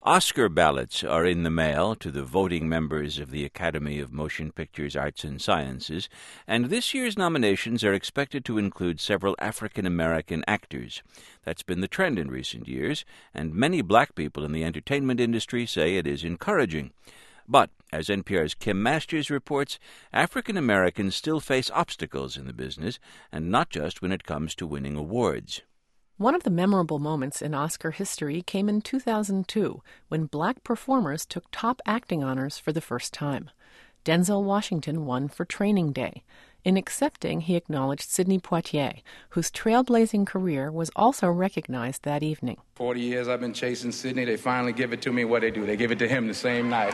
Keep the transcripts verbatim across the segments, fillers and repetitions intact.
Oscar ballots are in the mail to the voting members of the Academy of Motion Pictures Arts and Sciences, and this year's nominations are expected to include several African-American actors. That's been the trend in recent years, and many black people in the entertainment industry say it is encouraging. But, as N P R's Kim Masters reports, African-Americans still face obstacles in the business, and not just when it comes to winning awards. One of the memorable moments in Oscar history came in two thousand two, when black performers took top acting honors for the first time. Denzel Washington won for Training Day. In accepting, he acknowledged Sidney Poitier, whose trailblazing career was also recognized that evening. Forty years I've been chasing Sidney. They finally give it to me. What they do? They give it to him the same night.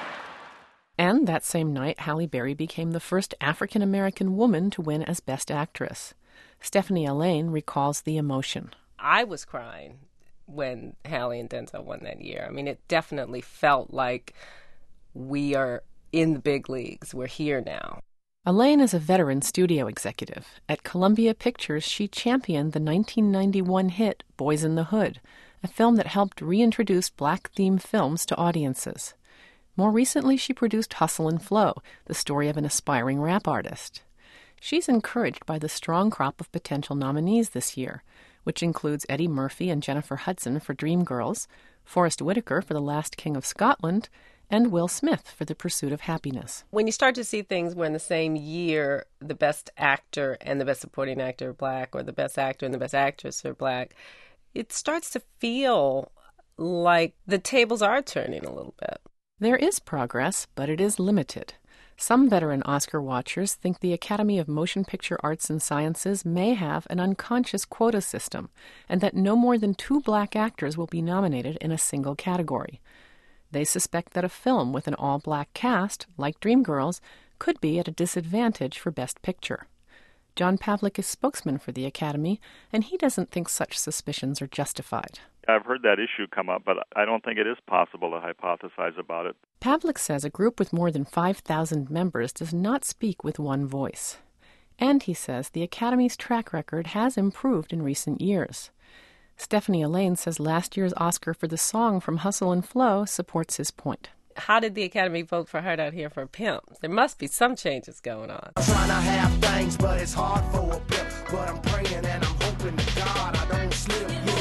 And that same night, Halle Berry became the first African-American woman to win as Best Actress. Stephanie Allain recalls the emotion. I was crying when Halle and Denzel won that year. I mean, it definitely felt like we are in the big leagues. We're here now. Allain is a veteran studio executive. At Columbia Pictures, she championed the nineteen ninety-one hit Boys in the Hood, a film that helped reintroduce black-themed films to audiences. More recently, she produced Hustle and Flow, the story of an aspiring rap artist. She's encouraged by the strong crop of potential nominees this year, which includes Eddie Murphy and Jennifer Hudson for Dreamgirls, Forest Whitaker for The Last King of Scotland, and Will Smith for The Pursuit of Happiness. When you start to see things where in the same year the best actor and the best supporting actor are black, or the best actor and the best actress are black, it starts to feel like the tables are turning a little bit. There is progress, but it is limited. Some veteran Oscar watchers think the Academy of Motion Picture Arts and Sciences may have an unconscious quota system, and that no more than two black actors will be nominated in a single category. They suspect that a film with an all-black cast, like Dreamgirls, could be at a disadvantage for Best Picture. John Pavlik is spokesman for the Academy, and he doesn't think such suspicions are justified. I've heard that issue come up, but I don't think it is possible to hypothesize about it. Pavlik says a group with more than five thousand members does not speak with one voice. And he says the Academy's track record has improved in recent years. Stephanie Allain says last year's Oscar for the song from Hustle and Flow supports his point. How did the Academy vote for Hard Out Here for a Pimp? There must be some changes going on. I'm trying to have things, but it's hard for a pimp. But I'm praying and I'm hoping to God I don't slip. Yeah.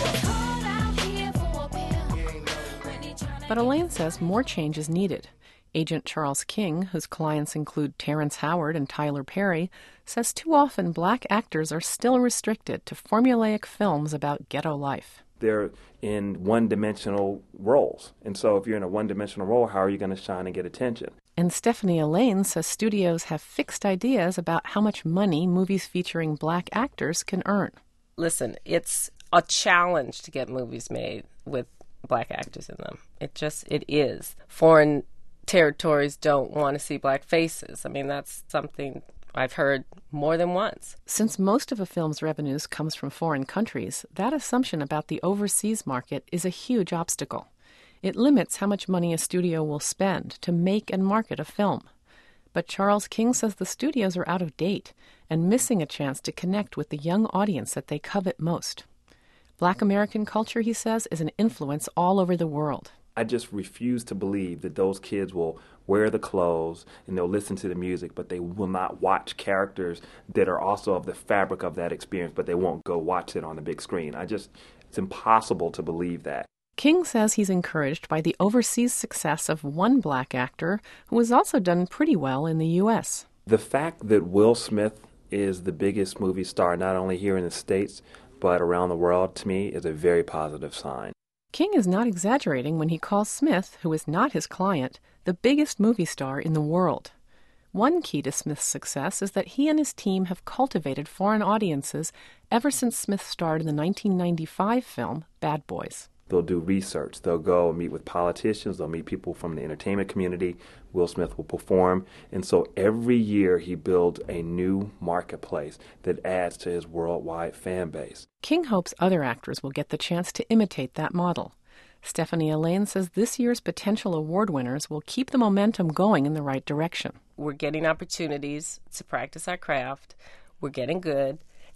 But Allain says more change is needed. Agent Charles King, whose clients include Terrence Howard and Tyler Perry, says too often black actors are still restricted to formulaic films about ghetto life. They're in one-dimensional roles. And so if you're in a one-dimensional role, how are you going to shine and get attention? And Stephanie Allain says studios have fixed ideas about how much money movies featuring black actors can earn. Listen, it's a challenge to get movies made with black actors in them. It just, it is. Foreign territories don't want to see black faces. I mean, that's something I've heard more than once. Since most of a film's revenues comes from foreign countries, that assumption about the overseas market is a huge obstacle. It limits how much money a studio will spend to make and market a film. But Charles King says the studios are out of date and missing a chance to connect with the young audience that they covet most. Black American culture, he says, is an influence all over the world. I just refuse to believe that those kids will wear the clothes and they'll listen to the music, but they will not watch characters that are also of the fabric of that experience, but they won't go watch it on the big screen. I just, it's impossible to believe that. King says he's encouraged by the overseas success of one black actor who has also done pretty well in the U S. The fact that Will Smith is the biggest movie star, not only here in the States, but around the world, to me, is a very positive sign. King is not exaggerating when he calls Smith, who is not his client, the biggest movie star in the world. One key to Smith's success is that he and his team have cultivated foreign audiences ever since Smith starred in the nineteen ninety-five film Bad Boys. They'll do research. They'll go and meet with politicians. They'll meet people from the entertainment community. Will Smith will perform. And so every year he builds a new marketplace that adds to his worldwide fan base. King hopes other actors will get the chance to imitate that model. Stephanie Allain says this year's potential award winners will keep the momentum going in the right direction. We're getting opportunities to practice our craft. We're getting good.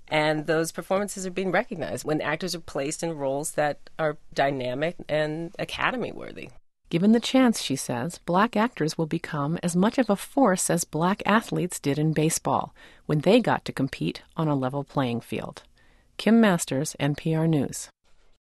And those performances are being recognized when actors are placed in roles that are dynamic and Academy-worthy. Given the chance, she says, black actors will become as much of a force as black athletes did in baseball when they got to compete on a level playing field. Kim Masters, N P R News.